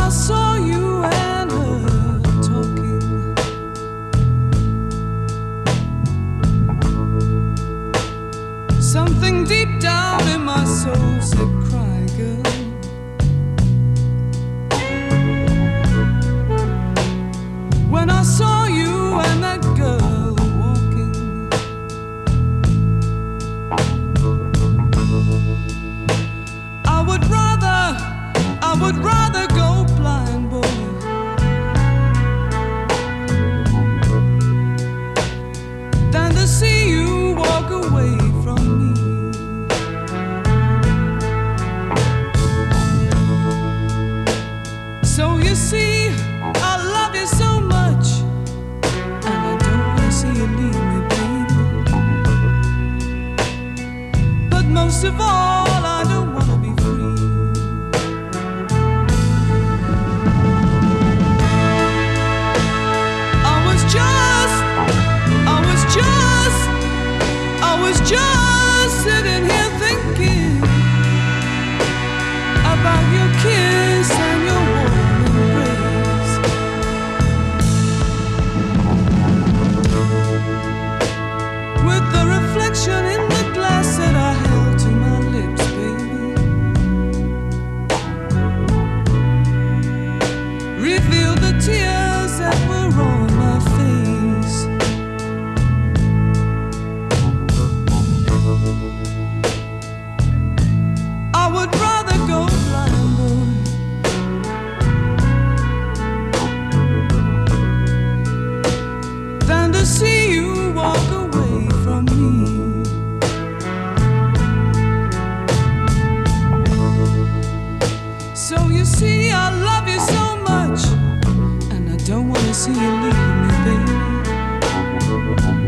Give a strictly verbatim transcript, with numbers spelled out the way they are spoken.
I saw you and her talking, something deep down in my soul said, cry, girl. When I saw you and that girl walking, I would rather, I would rather go blind, boy, than to see you walk away from me. So you see, I love you so much, and I don't want to see you leave me, baby. But most of all, I don't want to be free. I was just, I was just, I was just sitting here thinking about your kiss and your warm embrace. With the reflection in the glass that I held to my lips, baby, revealed the tears that were on my face. I would rather go blind, boy, than to see you walk away from me. So you see, I love you so much, and I don't want to see you leave me, baby.